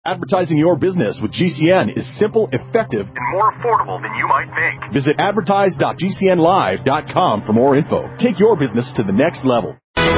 Advertising your business with GCN is simple, effective, and more affordable than you might think. Visit advertise.gcnlive.com for more info. Take your business to the next level.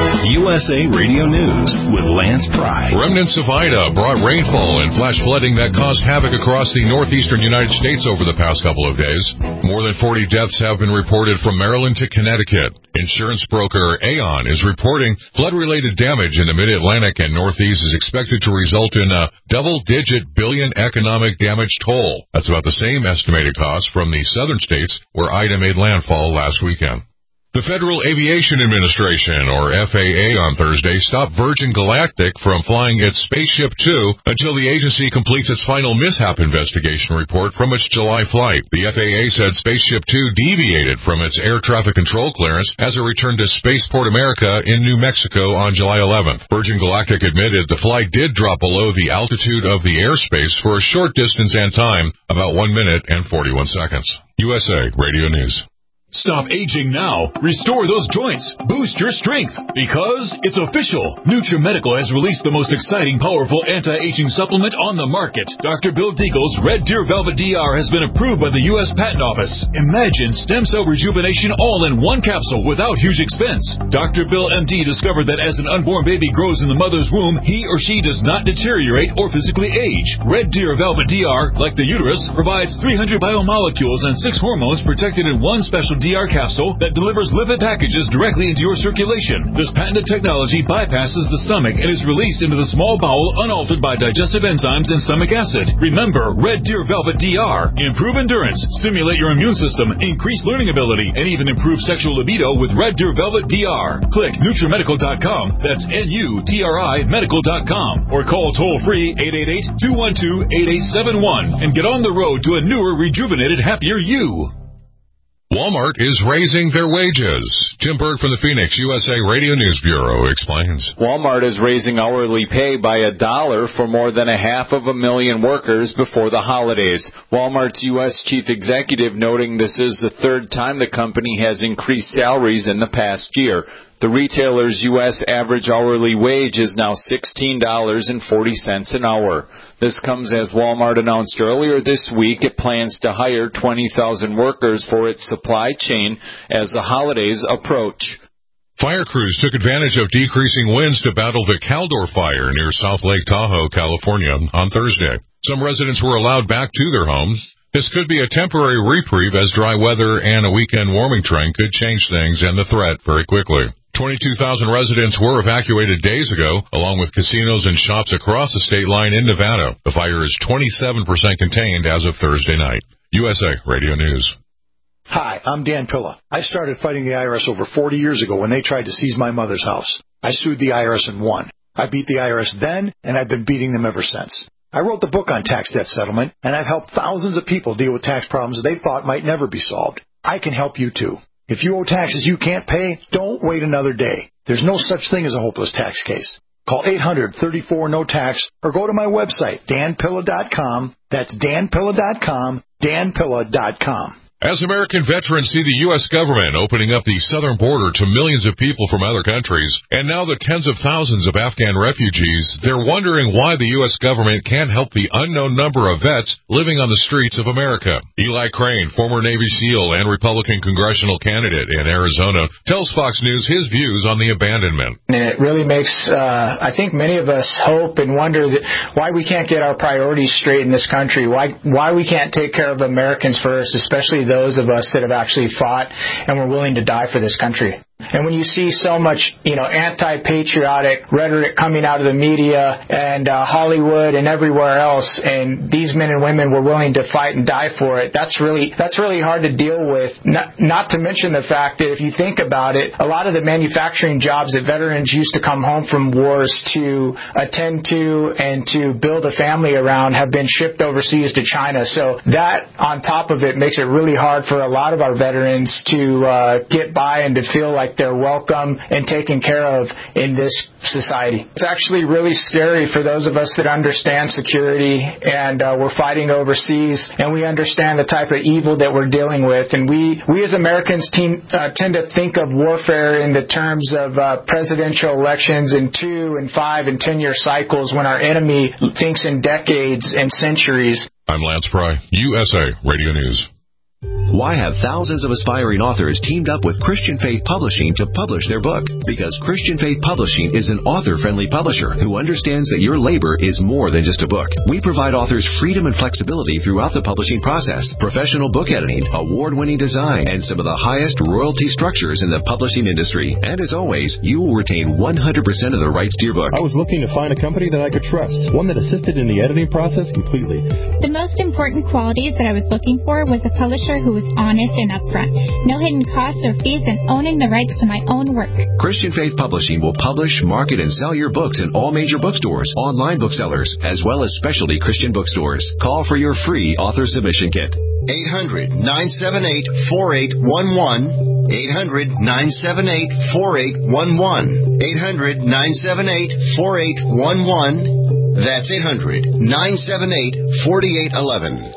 USA Radio News with Lance Pry. Remnants of Ida brought rainfall and flash flooding that caused havoc across the northeastern United States over the past couple of days. More than 40 deaths have been reported from Maryland to Connecticut. Insurance broker Aon is reporting flood-related damage in the Mid-Atlantic and Northeast is expected to result in a double-digit billion economic damage toll. That's about the same estimated cost from the southern states where Ida made landfall last weekend. The Federal Aviation Administration, or FAA, on Thursday stopped Virgin Galactic from flying its Spaceship Two until the agency completes its final mishap investigation report from its July flight. The FAA said Spaceship Two deviated from its air traffic control clearance as it returned to Spaceport America in New Mexico on July 11th. Virgin Galactic admitted the flight did drop below the altitude of the airspace for a short distance and time, about 1 minute and 41 seconds. USA Radio News. Stop aging now. Restore those joints. Boost your strength. Because it's official. NutriMedical has released the most exciting, powerful anti-aging supplement on the market. Dr. Bill Deagle's Red Deer Velvet DR has been approved by the U.S. Patent Office. Imagine stem cell rejuvenation all in one capsule without huge expense. Dr. Bill MD discovered that as an unborn baby grows in the mother's womb, he or she does not deteriorate or physically age. Red Deer Velvet DR, like the uterus, provides 300 biomolecules and 6 hormones protected in one special DR capsule that delivers lipid packages directly into your circulation. This patented technology bypasses the stomach and is released into the small bowel unaltered by digestive enzymes and stomach acid. Remember, Red Deer Velvet DR. Improve endurance, stimulate your immune system, increase learning ability, and even improve sexual libido with Red Deer Velvet DR. Click NutriMedical.com. That's NUTRI Medical.com. Or call toll-free 888-212-8871 and get on the road to a newer, rejuvenated, happier you. Walmart is raising their wages. Tim Berg from the Phoenix USA Radio News Bureau explains. Walmart is raising hourly pay by $1 for more than 500,000 workers before the holidays. Walmart's U.S. chief executive noting this is the third time the company has increased salaries in the past year. The retailer's U.S. average hourly wage is now $16.40 an hour. This comes as Walmart announced earlier this week it plans to hire 20,000 workers for its supply chain as the holidays approach. Fire crews took advantage of decreasing winds to battle the Caldor fire near South Lake Tahoe, California, on Thursday. Some residents were allowed back to their homes. This could be a temporary reprieve as dry weather and a weekend warming trend could change things and the threat very quickly. 22,000 residents were evacuated days ago, along with casinos and shops across the state line in Nevada. The fire is 27% contained as of Thursday night. USA Radio News. Hi, I'm Dan Pilla. I started fighting the IRS over 40 years ago when they tried to seize my mother's house. I sued the IRS and won. I beat the IRS then, and I've been beating them ever since. I wrote the book on tax debt settlement, and I've helped thousands of people deal with tax problems they thought might never be solved. I can help you too. If you owe taxes you can't pay, don't wait another day. There's no such thing as a hopeless tax case. Call 800-34-NO-TAX or go to my website, danpilla.com. That's danpilla.com, danpilla.com. As American veterans see the U.S. government opening up the southern border to millions of people from other countries, and now the tens of thousands of Afghan refugees, they're wondering why the U.S. government can't help the unknown number of vets living on the streets of America. Eli Crane, former Navy SEAL and Republican congressional candidate in Arizona, tells Fox News his views on the abandonment. And it really makes, I think, many of us hope and wonder that why we can't get our priorities straight in this country, why we can't take care of Americans first, especially those of us that have actually fought and were willing to die for this country. And when you see so much, anti-patriotic rhetoric coming out of the media and Hollywood and everywhere else, and these men and women were willing to fight and die for it, that's really hard to deal with. Not to mention the fact that if you think about it, a lot of the manufacturing jobs that veterans used to come home from wars to attend to and to build a family around have been shipped overseas to China. So that, on top of it, makes it really hard for a lot of our veterans to get by and to feel like like they're welcome and taken care of in this society. It's actually really scary for those of us that understand security and we're fighting overseas and we understand the type of evil that we're dealing with. And we as Americans tend to think of warfare in the terms of presidential elections in 2 and 5 and 10-year cycles when our enemy thinks in decades and centuries. I'm Lance Pry, USA Radio News. Why have thousands of aspiring authors teamed up with Christian Faith Publishing to publish their book? Because Christian Faith Publishing is an author-friendly publisher who understands that your labor is more than just a book. We provide authors freedom and flexibility throughout the publishing process, professional book editing, award-winning design, and some of the highest royalty structures in the publishing industry. And as always, you will retain 100% of the rights to your book. I was looking to find a company that I could trust, one that assisted in the editing process completely. The most important qualities that I was looking for was a publisher who was honest and upfront, no hidden costs or fees, and owning the rights to my own work. Christian Faith Publishing will publish, market, and sell your books in all major bookstores, online booksellers, as well as specialty Christian bookstores. Call for your free author submission kit. 800-978-4811. 800-978-4811. 800-978-4811. That's 800-978-4811.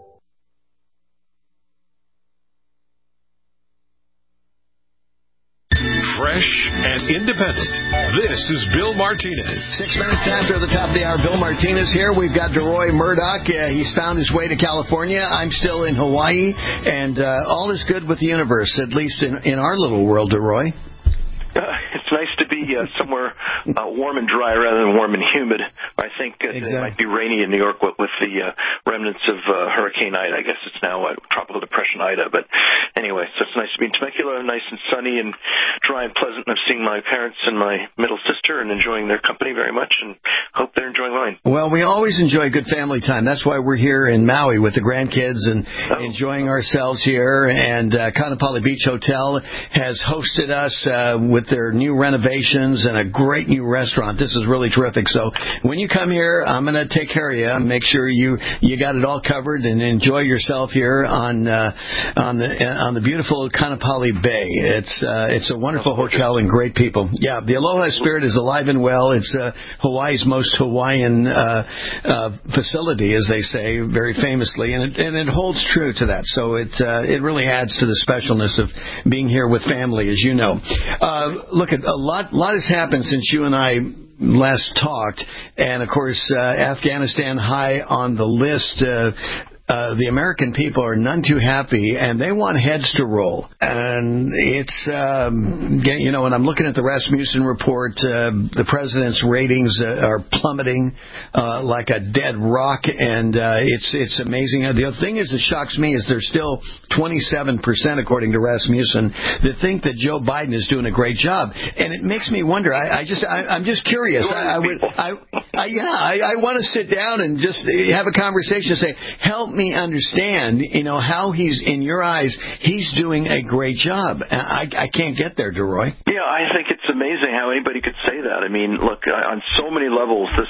Fresh and independent. This is Bill Martinez. 6 minutes after the top of the hour, Bill Martinez here. We've got DeRoy Murdoch. He's found his way to California. I'm still in Hawaii, and all is good with the universe, at least in our little world, DeRoy. It's nice to be somewhere warm and dry rather than warm and humid. I think it might be rainy in New York with the remnants of Hurricane Ida. I guess it's now Tropical Depression Ida. But anyway, so it's nice to be in Temecula, nice and sunny and dry and pleasant. And I've seen my parents and my middle sister and enjoying their company very much, and hope they're enjoying mine. Well, we always enjoy good family time. That's why we're here in Maui with the grandkids and enjoying ourselves here. And Kaanapali Beach Hotel has hosted us with their new renovations and a great new restaurant. This is really terrific. So when you come here, I'm going to take care of you and make sure you got it all covered and enjoy yourself here on the beautiful Kaanapali Bay. It's a wonderful hotel and great people. Yeah, the Aloha Spirit is alive and well. It's Hawaii's most Hawaiian facility, as they say, very famously, and it holds true to that. So it really adds to the specialness of being here with family, as you know. Look, a lot has happened since you and I last talked, and of course, Afghanistan high on the list. The American people are none too happy, and they want heads to roll. And it's, when I'm looking at the Rasmussen report, the president's ratings are plummeting like a dead rock, and it's amazing. The other thing that shocks me is there's still 27%, according to Rasmussen, that think that Joe Biden is doing a great job, and it makes me wonder. I'm just curious. I want to sit down and just have a conversation and say, help me understand, how he's, in your eyes, he's doing a great job. I can't get there, DeRoy. Yeah, I think it's amazing how anybody could say that. I mean, look, on so many levels, this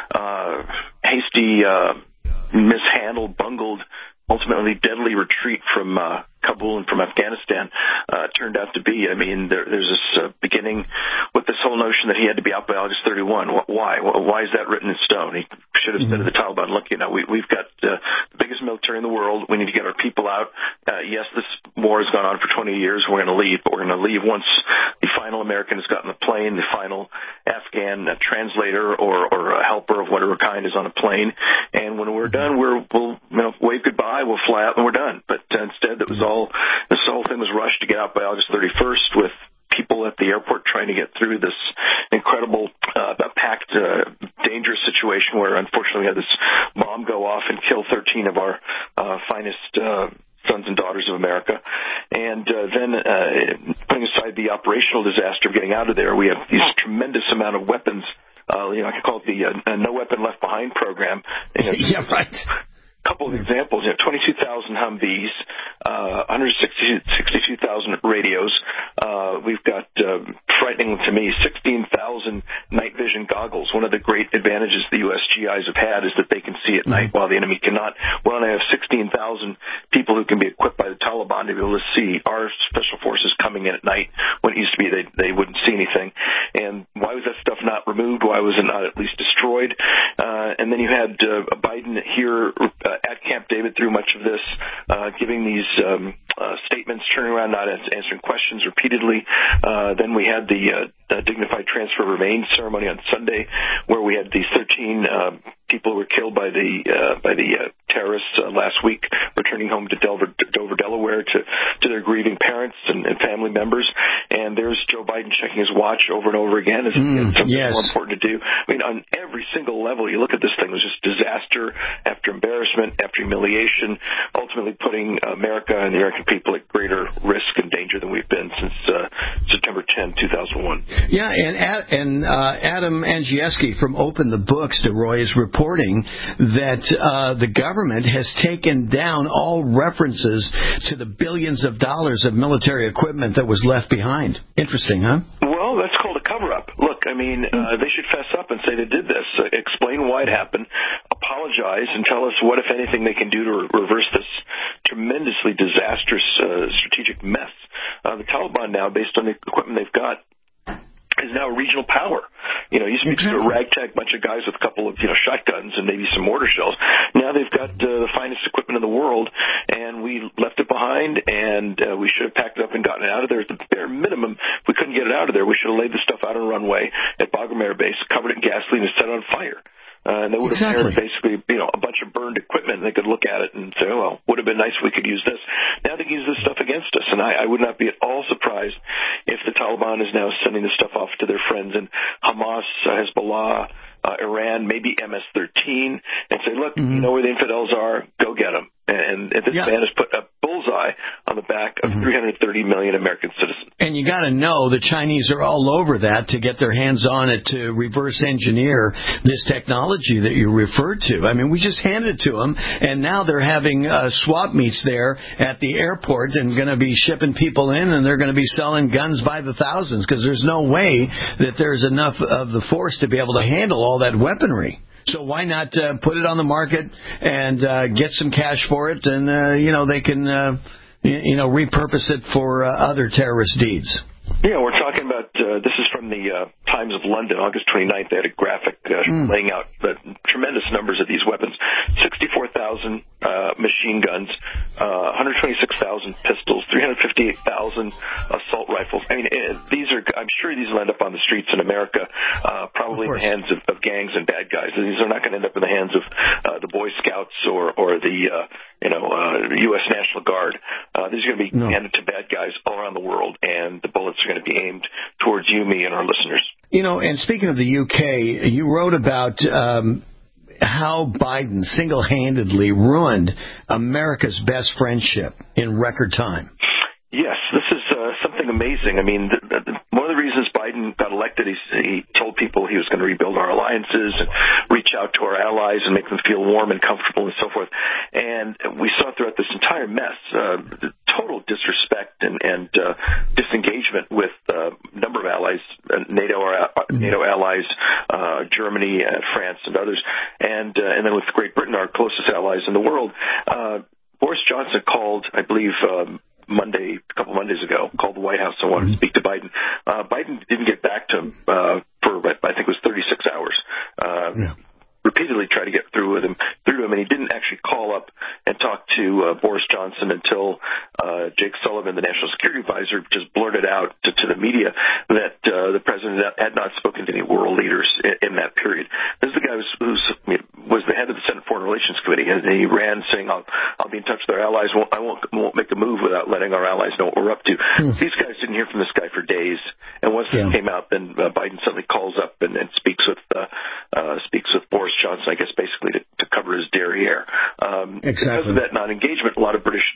hasty, mishandled, bungled, ultimately deadly retreat from Kabul and from Afghanistan turned out to be. I mean, there's this beginning with this whole notion that he had to be out by August 31. Why? Why is that written in stone? He should have said to the Taliban, look, we've got the biggest military in the world. We need to get our people out. Yes, this war has gone on for 20 years. We're going to leave, but we're going to leave once the final American has gotten on the plane, the final Afghan translator or a helper of whatever kind is on a plane. And when we're done, we'll wave goodbye. We'll fly out and we're done. But instead, this whole thing was rushed to get out by August 31st with people at the airport trying to get through this incredible, packed, dangerous situation where, unfortunately, we had this bomb go off and kill 13 of our finest sons and daughters of America. And then putting aside the operational disaster of getting out of there, we have this tremendous amount of weapons. I could call it the No Weapon Left Behind program. Yeah, right. couple of examples. 22,000 Humvees, 162,000 radios. We've got, frightening to me, 16,000 night vision goggles. One of the great advantages the U.S. GIs have had is that they can see at night while the enemy cannot. We only have 16,000 people who can be equipped by the Taliban to be able to see our special forces coming in at night, when it used to be they wouldn't see anything. And why was that stuff not removed? Why was it not at least destroyed? And then you had Biden here at Camp David through much of this, giving these statements, turning around, not answering questions repeatedly. Then we had the dignified transfer of remains ceremony on Sunday, where we had these 13 people who were killed by the terrorists last week, returning home to Dover, Delaware, to their grieving parents and family members. And there's Joe Biden checking his watch over and over again. Is something more important to do? I mean, on every single level, you look at this thing, it was just disaster after embarrassment, after humiliation, ultimately putting America and the American people at greater risk and danger than we've been since September 10, 2001. Yeah, and Adam Andrzejewski from Open the Books, DeRoy, is reporting that the government has taken down all references to the billions of dollars of military equipment that was left behind. Interesting, huh? Well, that's called a cover-up. Look, I mean, they should fess up and say they did this, explain why it happened, apologize, and tell us what, if anything, they can do to reverse this tremendously disastrous strategic mess. The Taliban now, based on the equipment they've got, is now a regional power. It used to be just a ragtag bunch of guys with a couple of shotguns and maybe some mortar shells. Now they've got the finest equipment in the world, and we left it behind, and we should have packed it up and gotten it out of there. At the bare minimum, if we couldn't get it out of there, we should have laid the stuff out on a runway at Bagram Air Base, covered it in gasoline, and set it on fire. And they would have had basically, a bunch of burned equipment, and they could look at it and say, oh, well, would have been nice if we could use this. Now they can use this stuff against us, and I would not be at all surprised if the Taliban is now sending this stuff off to their friends in Hamas, Hezbollah, Iran, maybe MS-13, and say, look, you know where the infidels are, go get them. And this man has put a bullseye on the back of 330 million American citizens. And you got to know the Chinese are all over that to get their hands on it, to reverse engineer this technology that you referred to. I mean, we just handed it to them, and now they're having swap meets there at the airport and going to be shipping people in, and they're going to be selling guns by the thousands, because there's no way that there's enough of the force to be able to handle all that weaponry. So why not put it on the market and get some cash for it, and they can repurpose it for other terrorist deeds. Yeah, we're talking about, this is from the Times of London, August 29th. They had a graphic laying out the tremendous numbers of these weapons. 64,000 machine guns, 126,000 pistols, 358,000 assault rifles. I mean, I'm sure these will end up on the streets in America, probably in the hands of gangs and bad guys. These are not going to end up in the hands of the Boy Scouts or the U.S. National Guard. These are going to be handed to bad guys all around the world, and the bullets are going to be aimed towards you, me, and our listeners. And speaking of the UK, you wrote about how Biden single-handedly ruined America's best friendship in record time. Yes, this is something amazing. I mean, one of the reasons Biden got elected, he told people he was going to rebuild our alliances and reach out to our allies and make them feel warm and comfortable and so forth. And we saw throughout this entire mess total disrespect and disengagement with a number of allies, NATO allies, Germany, France, and others, and then with Great Britain, our closest allies in the world. Boris Johnson called, I believe, a couple Mondays ago, called the White House and wanted to speak to Biden. Biden didn't get back to him for, I think it was 36 hours. Repeatedly tried to get through to him, and he didn't actually call up and talk to Boris Johnson until Jake Sullivan, the National Security Advisor, just blurted out to the media that the president had not spoken to any world leaders in that period. This is the guy who was the head of the Senate Foreign Relations Committee, and he ran saying, I'll be in touch with our allies. I won't make a move without letting our allies know what we're up to. These guys didn't hear from this guy for days, and once this came out, then Biden suddenly calls up and speaks with Boris Johnson, I guess basically to cover his derriere. Because of that non-engagement, a lot of British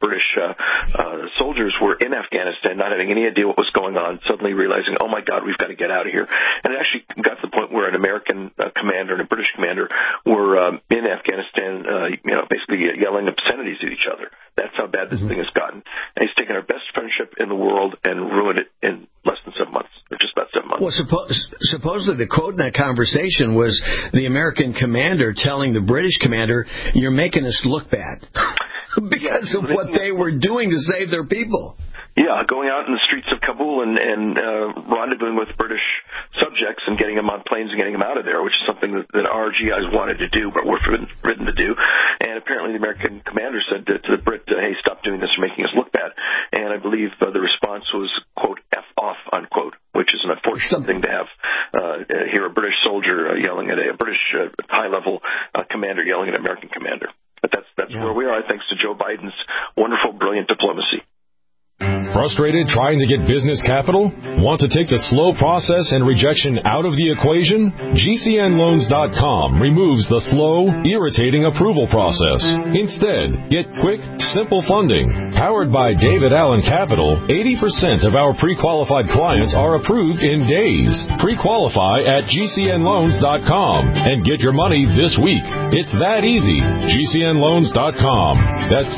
soldiers were in Afghanistan, not having any idea what was going on, suddenly realizing, oh my God, we've got to get out of here. And it actually got to the point where an American commander and a British commander were in Afghanistan, basically yelling obscenities at each other. That's how bad this thing has gotten. And he's taken our best friendship in the world and ruined it in less than 7 months, or just about 7 months. Well, supposedly the quote in that conversation was the American commander telling the British commander, "You're making us look bad," because of what they were doing to save their people. Yeah, going out in the streets of Kabul and rendezvousing with British subjects and getting them on planes and getting them out of there, which is something that our GIs wanted to do but were forbidden to do. And apparently the American commander said to the Brit, hey, stop doing this, you're making us look bad. And I believe the response was, quote, F off, unquote, which is an unfortunate thing to have. Hear a British soldier yelling at a British high-level commander yelling at an American commander. But that's where we are, thanks to Joe Biden's wonderful, brilliant diplomacy. Frustrated trying to get business capital? Want to take the slow process and rejection out of the equation? GCNloans.com removes the slow, irritating approval process. Instead, get quick, simple funding. Powered by David Allen Capital, 80% of our pre-qualified clients are approved in days. Pre-qualify at GCNloans.com and get your money this week. It's that easy. GCNloans.com. That's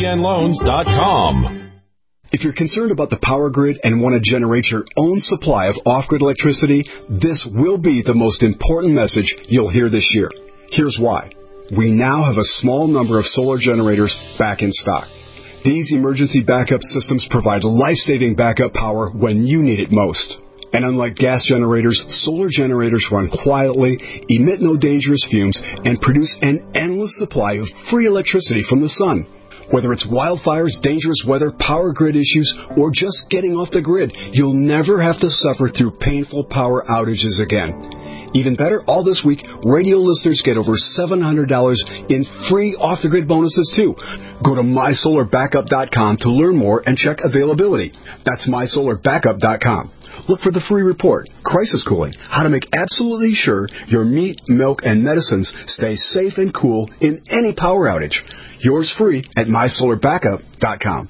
GCNloans.com. If you're concerned about the power grid and want to generate your own supply of off-grid electricity, this will be the most important message you'll hear this year. Here's why. We now have a small number of solar generators back in stock. These emergency backup systems provide life-saving backup power when you need it most. And unlike gas generators, solar generators run quietly, emit no dangerous fumes, and produce an endless supply of free electricity from the sun. Whether it's wildfires, dangerous weather, power grid issues, or just getting off the grid, you'll never have to suffer through painful power outages again. Even better, all this week, radio listeners get over $700 in free off-the-grid bonuses, too. Go to MySolarBackup.com to learn more and check availability. That's MySolarBackup.com. Look for the free report, Crisis Cooling, how to make absolutely sure your meat, milk, and medicines stay safe and cool in any power outage. Yours free at MySolarBackup.com.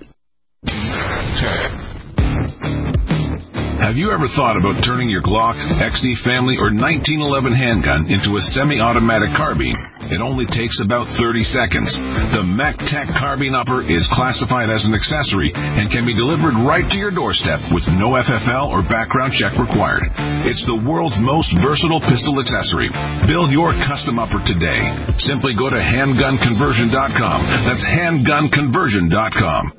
Have you ever thought about turning your Glock, XD Family, or 1911 handgun into a semi-automatic carbine? It only takes about 30 seconds. The MacTech Carbine Upper is classified as an accessory and can be delivered right to your doorstep with no FFL or background check required. It's the world's most versatile pistol accessory. Build your custom upper today. Simply go to handgunconversion.com. That's handgunconversion.com.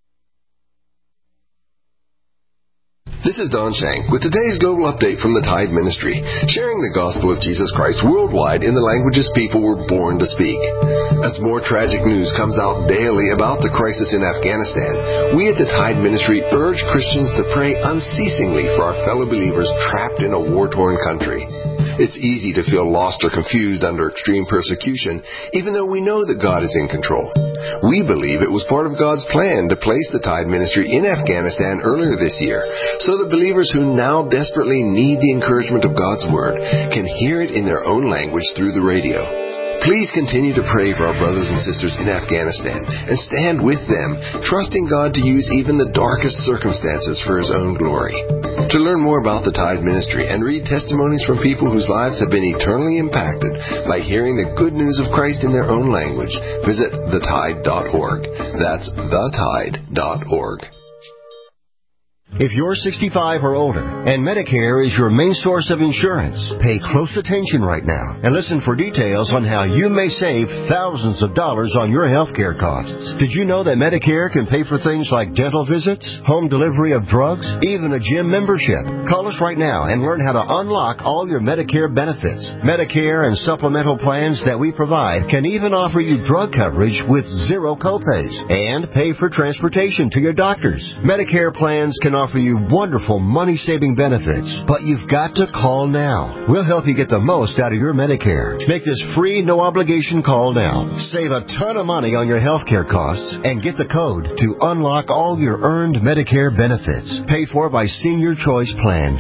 This is Don Shank with today's Global Update from the Tide Ministry, sharing the gospel of Jesus Christ worldwide in the languages people were born to speak. As more tragic news comes out daily about the crisis in Afghanistan, we at the Tide Ministry urge Christians to pray unceasingly for our fellow believers trapped in a war-torn country. It's easy to feel lost or confused under extreme persecution, even though we know that God is in control. We believe it was part of God's plan to place the Tide Ministry in Afghanistan earlier this year, so that believers who now desperately need the encouragement of God's Word can hear it in their own language through the radio. Please continue to pray for our brothers and sisters in Afghanistan and stand with them, trusting God to use even the darkest circumstances for His own glory. To learn more about the Tide Ministry and read testimonies from people whose lives have been eternally impacted by hearing the good news of Christ in their own language, visit thetide.org. That's thetide.org. If you're 65 or older and Medicare is your main source of insurance, pay close attention right now and listen for details on how you may save thousands of dollars on your health care costs. Did you know that Medicare can pay for things like dental visits, home delivery of drugs, even a gym membership? Call us right now and learn how to unlock all your Medicare benefits. Medicare and supplemental plans that we provide can even offer you drug coverage with zero copays and pay for transportation to your doctors. Medicare plans can offer you wonderful money-saving benefits, but you've got to call now. We'll help you get the most out of your Medicare. Make this free, no-obligation call now. Save a ton of money on your health care costs and get the code to unlock all your earned Medicare benefits. Paid for by Senior Choice Plans.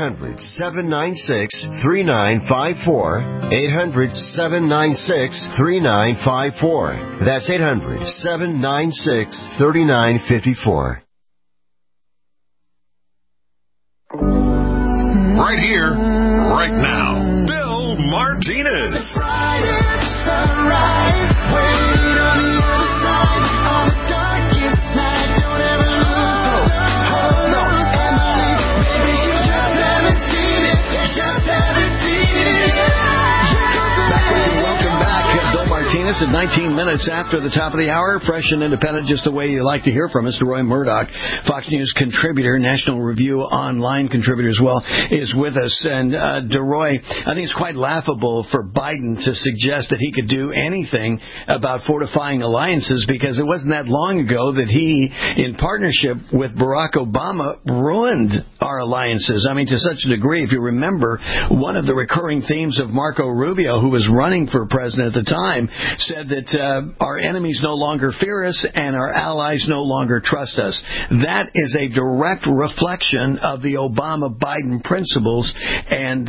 800-796-3954. 800-796-3954. That's 800-796-3954. Right here, right now, Bill Martinez. Martinez at 19 minutes after the top of the hour, fresh and independent, just the way you like to hear from us. DeRoy Murdoch, Fox News contributor, National Review Online contributor as well, is with us. And DeRoy, I think it's quite laughable for Biden to suggest that he could do anything about fortifying alliances, because it wasn't that long ago that he, in partnership with Barack Obama, ruined our alliances. I mean, to such a degree, if you remember, one of the recurring themes of Marco Rubio, who was running for president at the time, said that our enemies no longer fear us and our allies no longer trust us. That is a direct reflection of the Obama-Biden principles and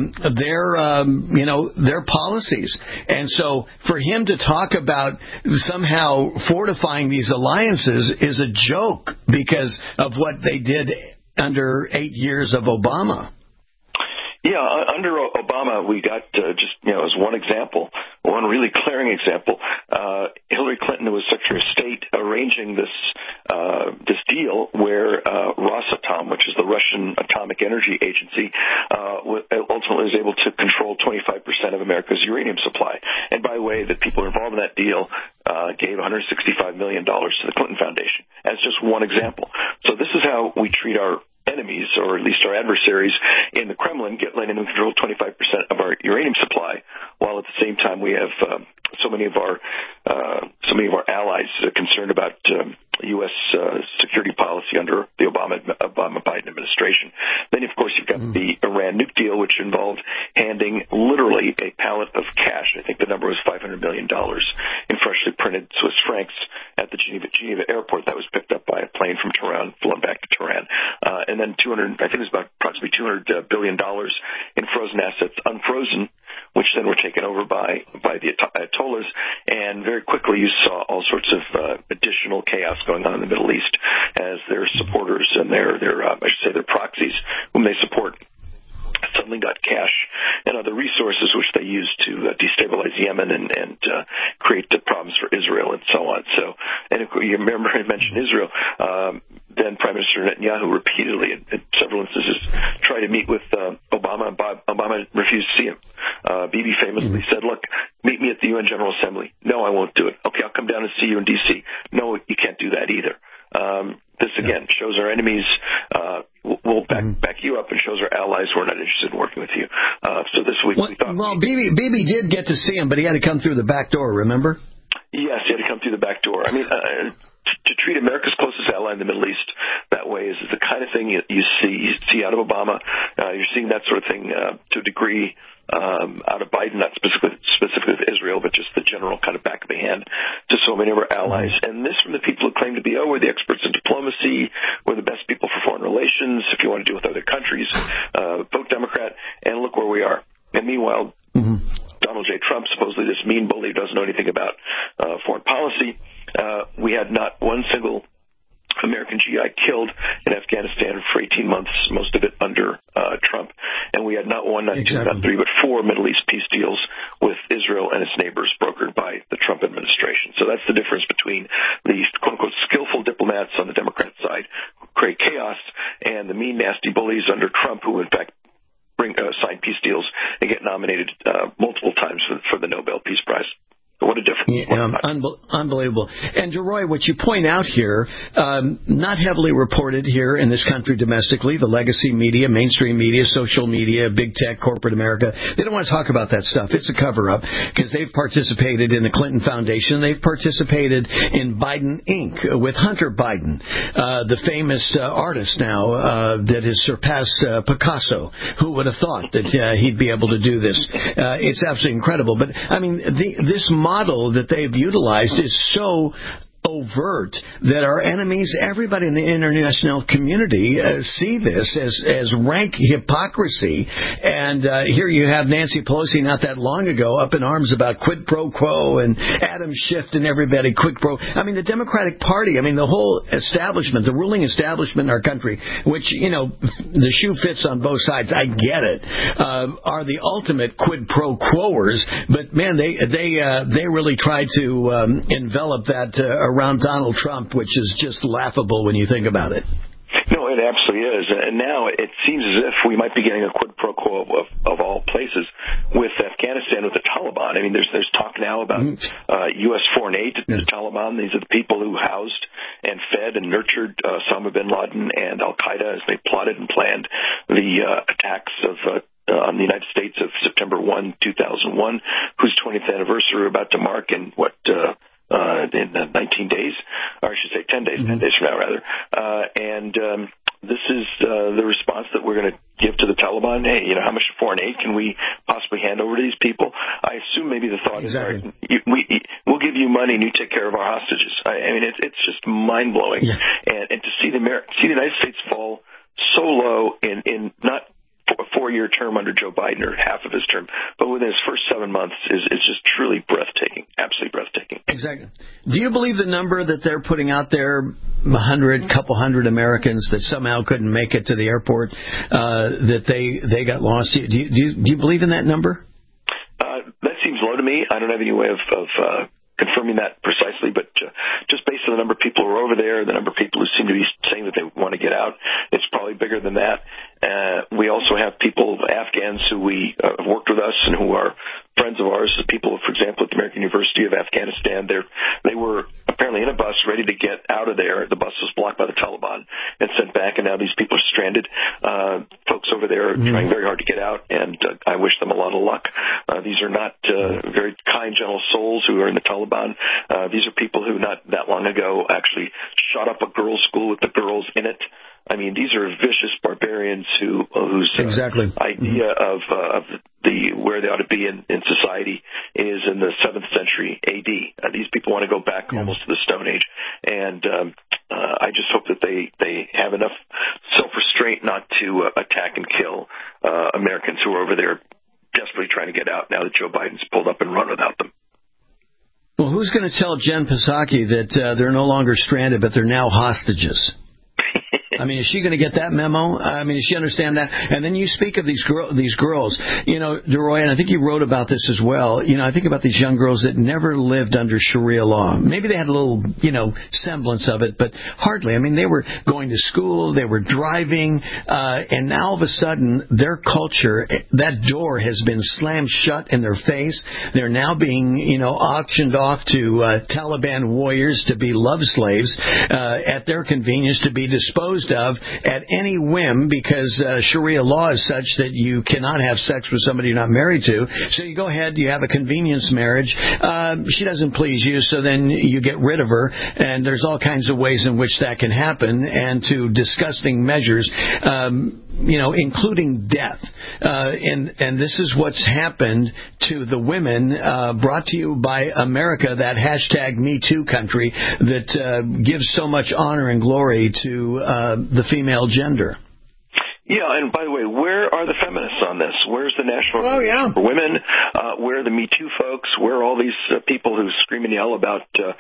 their policies. And so for him to talk about somehow fortifying these alliances is a joke because of what they did under 8 years of Obama. Yeah, under Obama, we got as one example, one really glaring example, Hillary Clinton was Secretary of State arranging this deal where Rosatom, which is the Russian Atomic Energy Agency, ultimately was able to control 25% of America's uranium supply. And by the way, the people involved in that deal gave $165 million to the Clinton Foundation, as just one example. So this is how we treat our enemies, or at least our adversaries in the Kremlin, letting them control 25% of our uranium supply, while at the same time we have so many of our allies concerned about U.S. security policy under the Obama-Biden administration. Then, of course, you've got the Iran nuke deal, which involved handing literally a pallet of cash. I think the number was $500 million in freshly printed Swiss francs at the Geneva airport. That was picked up by a plane from Tehran, flown back to Tehran. And then it was about approximately $200 billion in frozen assets, unfrozen, which then were taken over by the Ayatollahs. And very quickly you saw all sorts of additional chaos going on in the Middle East as their supporters and their proxies, whom they support, suddenly got cash and other resources which they used to destabilize Yemen and create the problems for Israel and so on. So, and if you remember I mentioned Israel, then Prime Minister Netanyahu repeatedly, in several instances, tried to meet with Obama, and Obama refused to see him. Bibi famously said, "Look, meet me at the UN General Assembly." "No, I won't do it." "Okay, I'll come down and see you in D.C." "No, you can't do that either." This again shows our enemies will back you up, and shows our allies we're not interested in working with you. So this week we thought. Well, Bibi did get to see him, but he had to come through the back door. Remember? Yes, he had to come through the back door. I mean, to treat America's closest ally in the Middle East that way is the kind of thing you see out of Obama. You're seeing that sort of thing to a degree out of Biden, not specifically with Israel, but just the general kind of back of the hand to so many of our allies. And this from the people who claim to be, we're the experts in diplomacy, we're the best people for foreign relations, if you want to deal with other countries, vote Democrat, and look where we are. And meanwhile, Donald J. Trump, supposedly this mean bully, doesn't know anything about foreign policy. We had not one single American GI killed in Afghanistan for 18 months, most of it under Trump. And we had not one, not two, not three, but four Middle East peace deals with Israel and its neighbors brokered by the Trump administration. So that's the difference between the quote-unquote skillful diplomats on the Democrat side who create chaos and the mean, nasty bullies under Trump who, in fact, sign peace deals and get nominated multiple times for the Nobel Peace Prize. What what a difference. Unbelievable. And DeRoy, what you point out here, not heavily reported here in this country domestically, the legacy media, mainstream media, social media, big tech, corporate America, they don't want to talk about that stuff. It's a cover-up because they've participated in the Clinton Foundation. They've participated in Biden Inc. with Hunter Biden, the famous artist now that has surpassed Picasso. Who would have thought that he'd be able to do this? It's absolutely incredible. But, I mean, this model that they've utilized is so overt that our enemies, everybody in the international community, see this as rank hypocrisy. And here you have Nancy Pelosi not that long ago up in arms about quid pro quo and Adam Schiff and everybody quid pro. I mean, the Democratic Party, I mean, the whole establishment, the ruling establishment in our country, which, you know, the shoe fits on both sides, I get it, are the ultimate quid pro quoers. But, man, they really try to envelop that around Donald Trump, which is just laughable when you think about it. No, it absolutely is. And now it seems as if we might be getting a quid pro quo of all places with Afghanistan, with the Taliban. I mean, there's talk now about U.S. foreign aid to the Taliban. These are the people who housed and fed and nurtured Osama bin Laden and Al-Qaeda as they plotted and planned the attacks on the United States of September 1, 2001, whose 20th anniversary we're about to mark in in 19 days, or I should say 10 days, 10 days from now, rather. This is the response that we're going to give to the Taliban. Hey, how much foreign aid can we possibly hand over to these people? I assume maybe the thought is, we'll give you money and you take care of our hostages. I mean, it's just mind-blowing. Yeah. And to see the United States fall so low in not a 4-year term under Joe Biden or half of his term, but within his first 7 months is just truly breathtaking, absolutely breathtaking. Exactly. Do you believe the number that they're putting out there, couple hundred Americans that somehow couldn't make it to the airport, that they got lost? Do you believe in that number? That seems low to me. I don't have any way of confirming that precisely, but just based on the number of people who are over there, the number of people who seem to be saying that they want to get out, it's probably bigger than that. We also have people, Afghans, who have worked with us and who are friends of ours, people, for example, at the American University of Afghanistan. They were apparently in a bus ready to get out of there. The bus was blocked by the Taliban and sent back, and now these people are stranded. Folks over there are trying very hard to get out, and I wish them a lot of luck. These are not very kind, gentle souls who are in the Taliban. These are people who not that long ago actually shot up a girls' school with the girls in it. I mean, these are vicious barbarians whose idea of where they ought to be in society is in the 7th century A.D. These people want to go back almost to the Stone Age, and I just hope that they have enough self-restraint not to attack and kill Americans who are over there desperately trying to get out now that Joe Biden's pulled up and run without them. Well, who's going to tell Jen Psaki that they're no longer stranded, but they're now hostages? I mean, is she going to get that memo? I mean, does she understand that? And then you speak of these girls. DeRoy, and I think you wrote about this as well. I think about these young girls that never lived under Sharia law. Maybe they had a little, semblance of it, but hardly. I mean, they were going to school, they were driving, and now all of a sudden, their culture, that door has been slammed shut in their face. They're now being, auctioned off to Taliban warriors to be love slaves at their convenience, to be disposed of at any whim, because Sharia law is such that you cannot have sex with somebody you're not married to. So you go ahead, you have a convenience marriage. She doesn't please you, so then you get rid of her. And there's all kinds of ways in which that can happen, and to disgusting measures, including death. And this is what's happened to the women, brought to you by America, that hashtag #MeToo country that gives so much honor and glory to the female gender. Yeah, and by the way, where are the feminists on this? Where's the National Organization for Women? Where are the Me Too folks? Where are all these people who scream and yell about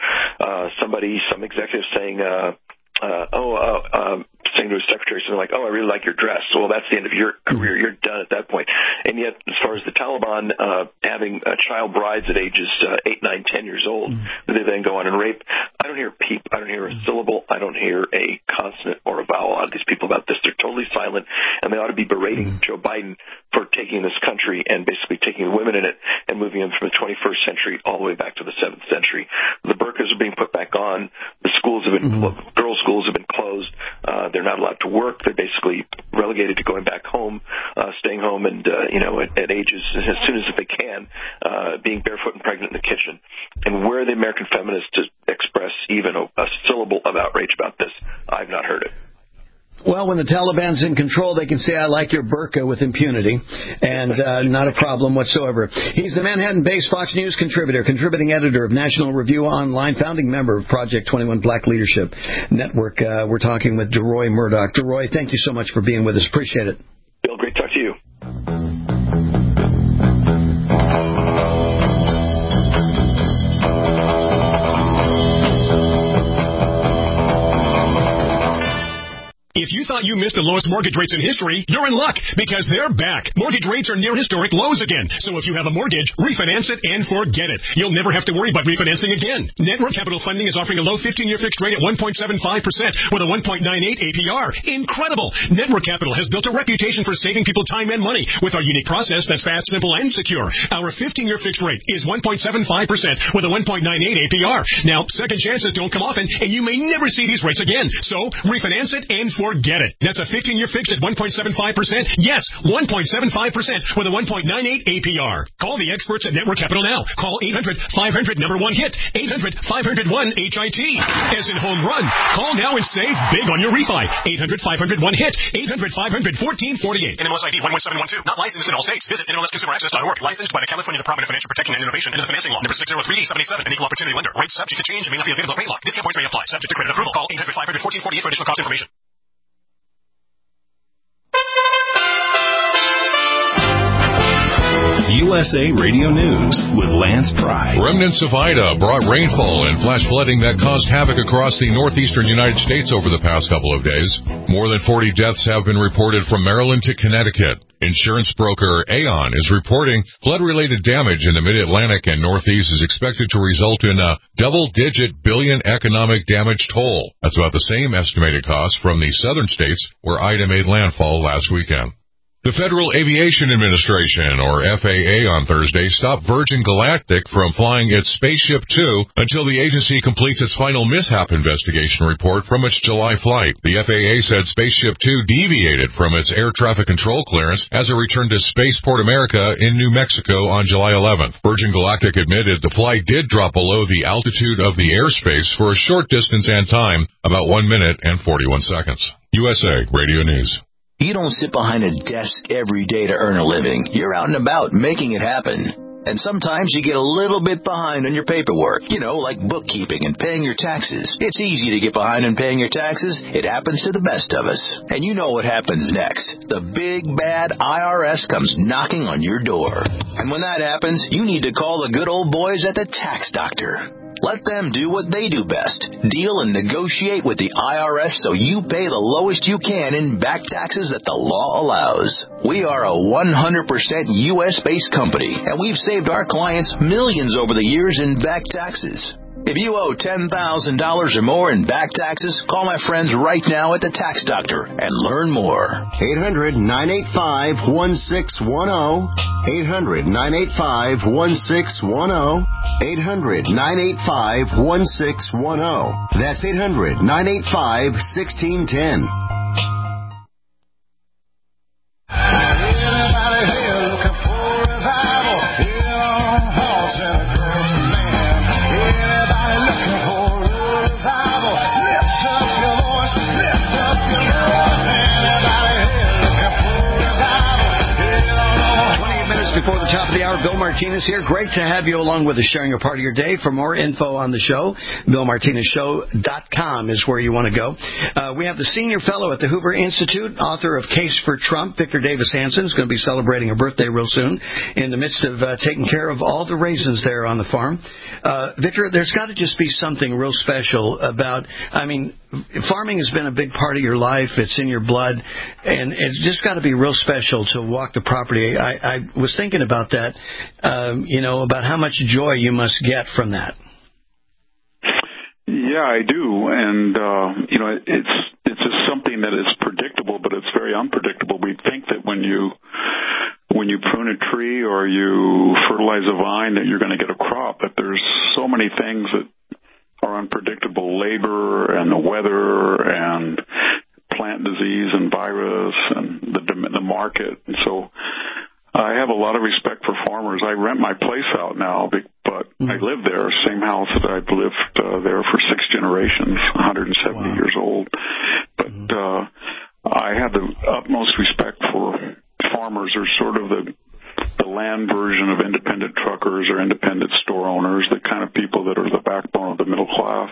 some executive saying, saying to his secretary something like, I really like your dress. Well, that's the end of your career. You're done at that point. And yet, as far as the Taliban having child brides at ages 8, 9, 10 years old, they then go on and rape, I don't hear a peep. I don't hear a syllable. I don't hear a consonant or a vowel out of these people about this. They're totally silent, and they ought to be berating Joe Biden for taking this country and basically taking the women in it and moving them from the 21st century all the way the way back to the 7th century. The burqas are being put back on. The schools have been girls' schools have been closed. They're not allowed to work. They're basically relegated to going back home, staying home, and at ages as soon as they can, being barefoot and pregnant in the kitchen. And where are the American feminists to express even a syllable of outrage about this? I've not heard it. Well, when the Taliban's in control, they can say, I like your burqa with impunity, and not a problem whatsoever. He's the Manhattan-based Fox News contributor, contributing editor of National Review Online, founding member of Project 21 Black Leadership Network. We're talking with DeRoy Murdoch. DeRoy, thank you so much for being with us. Appreciate it. Bill, great to talk to you. If you thought you missed the lowest mortgage rates in history, you're in luck, because they're back. Mortgage rates are near historic lows again. So if you have a mortgage, refinance it and forget it. You'll never have to worry about refinancing again. Network Capital Funding is offering a low 15-year fixed rate at 1.75% with a 1.98 APR. Incredible! Network Capital has built a reputation for saving people time and money with our unique process that's fast, simple, and secure. Our 15-year fixed rate is 1.75% with a 1.98 APR. Now, second chances don't come often, and you may never see these rates again. So refinance it and forget it. That's a 15-year fixed at 1.75%. Yes, 1.75% with a 1.98 APR. Call the experts at Network Capital now. Call 800-500-1-HIT. 800-500-1-HIT. As in home run. Call now and save big on your refi. 800-500-1-HIT. 800-500-1448. NMLS ID 11712. Not licensed in all states. Visit NMLSConsumerAccess.org. Licensed by the California Department of Financial Protection and Innovation and the Financing Law. Number 603-787. An equal opportunity lender. Rates subject to change and may not be available at rate lock. Discount points may apply. Subject to credit approval. Call 800-500-1448 for additional cost information. USA Radio News with Lance Pry. Remnants of Ida brought rainfall and flash flooding that caused havoc across the northeastern United States over the past couple of days. More than 40 deaths have been reported from Maryland to Connecticut. Insurance broker Aon is reporting flood-related damage in the Mid-Atlantic and Northeast is expected to result in a double-digit billion economic damage toll. That's about the same estimated cost from the southern states where Ida made landfall last weekend. The Federal Aviation Administration, or FAA, on Thursday stopped Virgin Galactic from flying its Spaceship Two until the agency completes its final mishap investigation report from its July flight. The FAA said Spaceship Two deviated from its air traffic control clearance as it returned to Spaceport America in New Mexico on July 11th. Virgin Galactic admitted the flight did drop below the altitude of the airspace for a short distance and time, about 1 minute and 41 seconds. USA Radio News. You don't sit behind a desk every day to earn a living. You're out and about making it happen. And sometimes you get a little bit behind on your paperwork, like bookkeeping and paying your taxes. It's easy to get behind on paying your taxes. It happens to the best of us. And you know what happens next. The big, bad IRS comes knocking on your door. And when that happens, you need to call the good old boys at the Tax Doctor. Let them do what they do best. Deal and negotiate with the IRS so you pay the lowest you can in back taxes that the law allows. We are a 100% U.S.-based company, and we've saved our clients millions over the years in back taxes. If you owe $10,000 or more in back taxes, call my friends right now at the Tax Doctor and learn more. 800-985-1610. 800-985-1610. 800-985-1610. That's 800-985-1610. Before the top of the hour, Bill Martinez here. Great to have you along with us, sharing a part of your day. For more info on the show, BillMartinezShow.com is where you want to go. We have the senior fellow at the Hoover Institute, author of Case for Trump, Victor Davis Hanson, is going to be celebrating a birthday real soon in the midst of taking care of all the raisins there on the farm. Victor, there's got to just be something real special about, farming has been a big part of your life. It's in your blood, and it's just got to be real special to walk the property. I was thinking about that, about how much joy you must get from that. Yeah, I do, and it's just something that is predictable, but it's very unpredictable. We think that when you when you prune a tree or you fertilize a vine that you're going to get a crop, but there's so many things that are unpredictable, labor and the weather and plant disease and virus and the market. And so I have a lot of respect for farmers. I rent my place out now, but I live there, same house that I've lived there for 6 generations, 170 years old. But I have the utmost respect for farmers. They're sort of the land version of independent truckers or independent store owners, the kind of people that are the backbone of the middle class.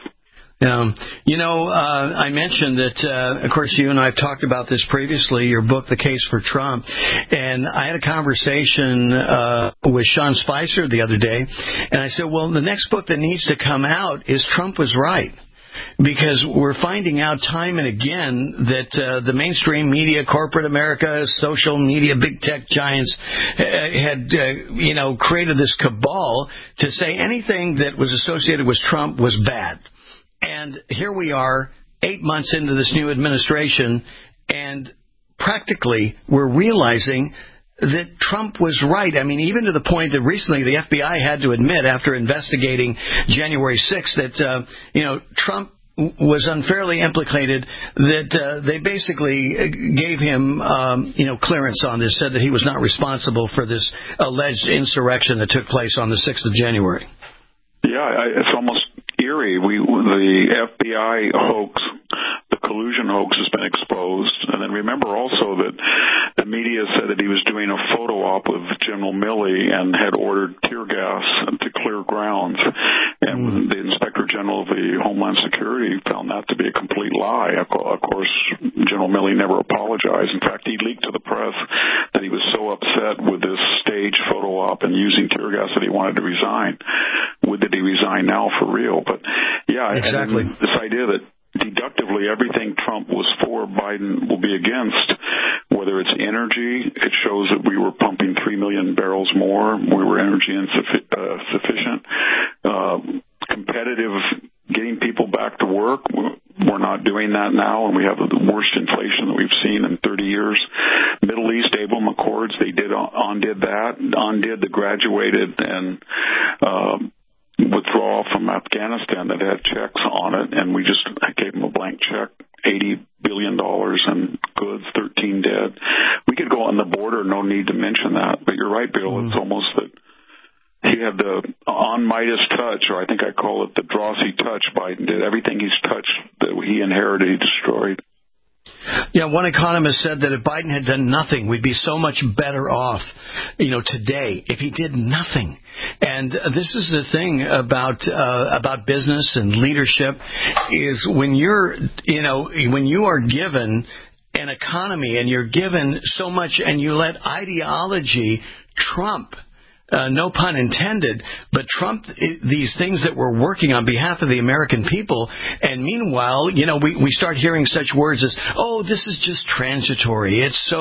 I mentioned that, of course, you and I have talked about this previously, your book, The Case for Trump, and I had a conversation with Sean Spicer the other day, and I said, well, the next book that needs to come out is Trump Was Right. Because we're finding out time and again that the mainstream media, corporate America, social media, big tech giants had, created this cabal to say anything that was associated with Trump was bad. And here we are, 8 months into this new administration, and practically we're realizing that Trump was right. I mean, even to the point that recently the FBI had to admit, after investigating January 6th, that, Trump was unfairly implicated, that they basically gave him, clearance on this, said that he was not responsible for this alleged insurrection that took place on the 6th of January. Yeah, it's almost eerie. The FBI hoax, the collusion hoax has been exposed. And then remember also that the media said that he was doing a photo op with General Milley and had ordered tear gas to clear grounds. And the Inspector General of the Homeland Security found that to be a complete lie. Of course, General Milley never apologized. In fact, he leaked to the press that he was so upset with this stage photo op and using tear gas that he wanted to resign. Did he resign now for real? But yeah, exactly. This idea that deductively everything Trump was for, Biden will be against, whether it's energy, it shows that we were pumping 3 million barrels more, we were energy insufficient, competitive, getting people back to work, we're not doing that now, and we have the worst inflation that we've seen in 30 years. Middle East Abraham Accords, they undid the graduated and withdrawal from Afghanistan that had checks on it, and we just gave them a blank check, $80 billion in goods, 13 dead. We could go on the border, no need to mention that, but you're right, Bill, it's almost that he had the on Midas touch, or I think I call it the Drosy touch. Biden did everything he's touched that he inherited, he destroyed. Yeah, one economist said that if Biden had done nothing, we'd be so much better off, today, if he did nothing. And this is the thing about business and leadership is when when you are given an economy and you're given so much and you let ideology trump, no pun intended, but Trump, these things that we're working on behalf of the American people, and meanwhile, we start hearing such words as, oh, this is just transitory.